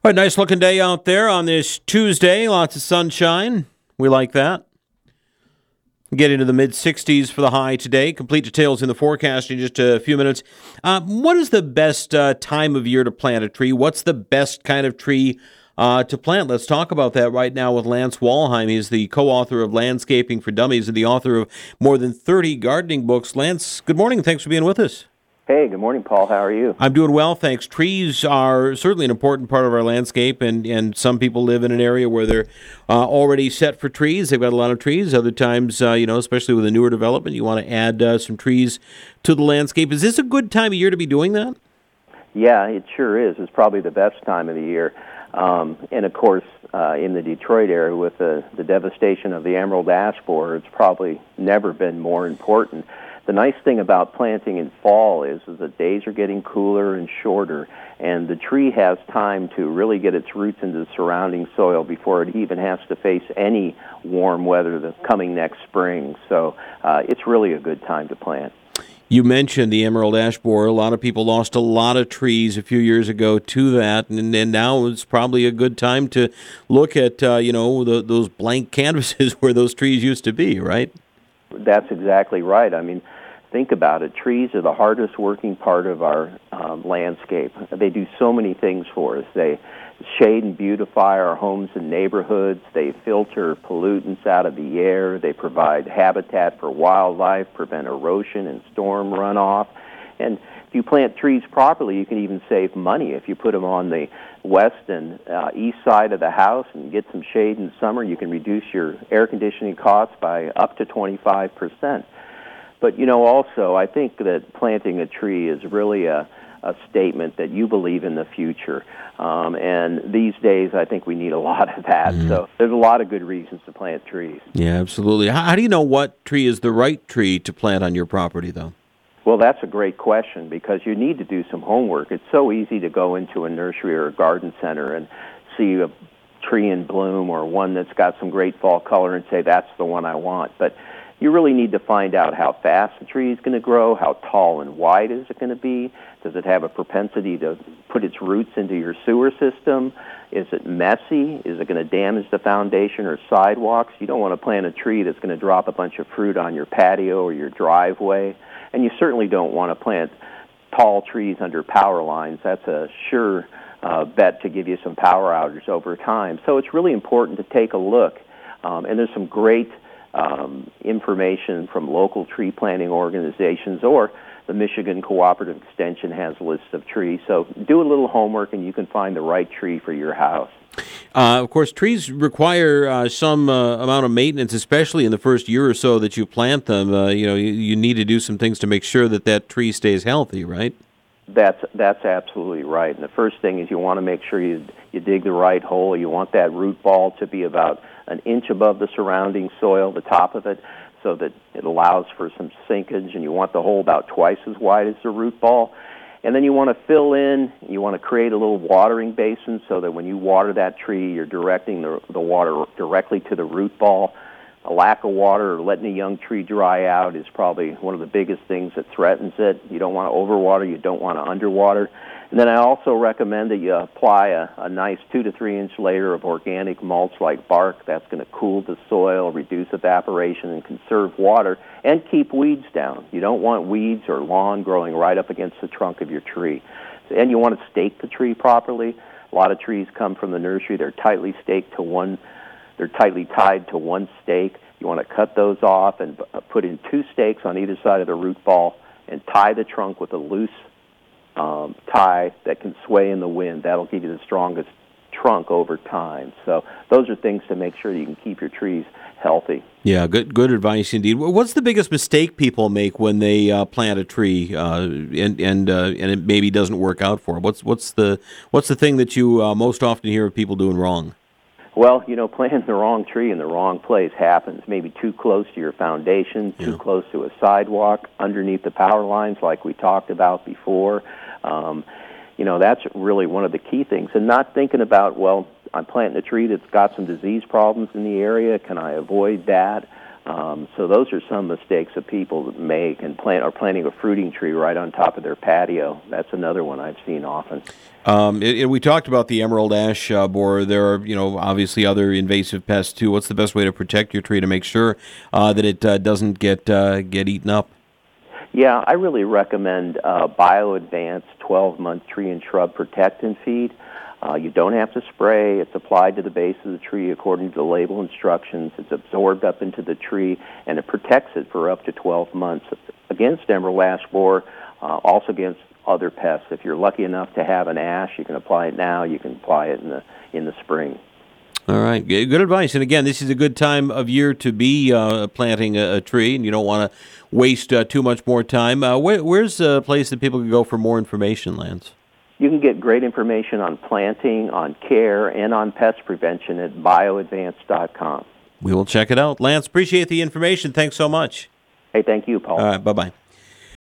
A nice looking day out there on this Tuesday. Lots of sunshine. We like that. Get into the mid-60s for the high today. Complete details in the forecast in just a few minutes. What is the best time of year to plant a tree? What's the best kind of tree to plant? Let's talk about that right now with Lance Walheim. He's the co-author of Landscaping for Dummies and the author of more than 30 gardening books. Lance, good morning. Thanks for being with us. Hey, good morning, Paul. How are you? I'm doing well, thanks. Trees are certainly an important part of our landscape, and some people live in an area where they're already set for trees. They've got a lot of trees. Other times, especially with a newer development, you want to add some trees to the landscape. Is this a good time of year to be doing that? Yeah, it sure is. It's probably the best time of the year. And, of course, in the Detroit area with the devastation of the emerald ash borer, it's probably never been more important. The nice thing about planting in fall is the days are getting cooler and shorter, and the tree has time to really get its roots into the surrounding soil before it even has to face any warm weather that's coming next spring. So it's really a good time to plant. You mentioned the emerald ash borer. A lot of people lost a lot of trees a few years ago to that, and now it's probably a good time to look at, those blank canvases where those trees used to be, right? That's exactly right. I mean, think about it. Trees are the hardest working part of our landscape. They do so many things for us. They shade and beautify our homes and neighborhoods. They filter pollutants out of the air. They provide habitat for wildlife, prevent erosion and storm runoff. And if you plant trees properly, you can even save money. If you put them on the west and east side of the house and get some shade in summer, you can reduce your air conditioning costs by up to 25%. But, also, I think that planting a tree is really a statement that you believe in the future. And these days, I think we need a lot of that. So there's a lot of good reasons to plant trees. Yeah, absolutely. How do you know what tree is the right tree to plant on your property, though? Well, that's a great question because you need to do some homework. It's so easy to go into a nursery or a garden center and see a tree in bloom or one that's got some great fall color and say, that's the one I want. But you really need to find out how fast the tree is going to grow, how tall and wide is it going to be, does it have a propensity to put its roots into your sewer system, is it messy, is it going to damage the foundation or sidewalks? You don't want to plant a tree that's going to drop a bunch of fruit on your patio or your driveway. And you certainly don't want to plant tall trees under power lines. That's a sure bet to give you some power outages over time. So it's really important to take a look. And there's some great information from local tree planting organizations, or the Michigan Cooperative Extension has lists of trees. So do a little homework and you can find the right tree for your house. Of course, trees require some amount of maintenance, especially in the first year or so that you plant them. You need to do some things to make sure that tree stays healthy, right? That's absolutely right. And the first thing is you want to make sure you dig the right hole. You want that root ball to be about an inch above the surrounding soil, the top of it, so that it allows for some sinkage. And you want the hole about twice as wide as the root ball. And then you want to fill in, you want to create a little watering basin so that when you water that tree, you're directing the water directly to the root ball. A lack of water or letting a young tree dry out is probably one of the biggest things that threatens it. You don't want to overwater, you don't want to underwater. And then I also recommend that you apply a nice 2 to 3 inch layer of organic mulch like bark. That's going to cool the soil, reduce evaporation, and conserve water, and keep weeds down. You don't want weeds or lawn growing right up against the trunk of your tree. And you want to stake the tree properly. A lot of trees come from the nursery. They're tightly staked to one. They're tightly tied to one stake. You want to cut those off and put in 2 stakes on either side of the root ball and tie the trunk with a loose tie that can sway in the wind. That'll give you the strongest trunk over time. So those are things to make sure you can keep your trees healthy. Yeah, good advice indeed. What's the biggest mistake people make when they plant a tree and it maybe doesn't work out for them? What's the thing that you most often hear of people doing wrong? Well, planting the wrong tree in the wrong place happens. Maybe too close to your foundation, too close to a sidewalk, underneath the power lines like we talked about before. That's really one of the key things. And not thinking about, well, I'm planting a tree that's got some disease problems in the area. Can I avoid that? So those are some mistakes that people make and are planting a fruiting tree right on top of their patio. That's another one I've seen often. We talked about the emerald ash borer. There are, obviously other invasive pests too. What's the best way to protect your tree to make sure that it doesn't get eaten up? Yeah, I really recommend BioAdvance 12-month tree and shrub protectant feed. You don't have to spray. It's applied to the base of the tree according to the label instructions. It's absorbed up into the tree, and it protects it for up to 12 months against emerald ash borer, also against other pests. If you're lucky enough to have an ash, you can apply it now. You can apply it in the spring. All right, good advice. And again, this is a good time of year to be planting a tree, and you don't want to waste too much more time. Where's a place that people can go for more information, Lance? You can get great information on planting, on care, and on pest prevention at bioadvance.com. We will check it out. Lance, appreciate the information. Thanks so much. Hey, thank you, Paul. All right, bye-bye.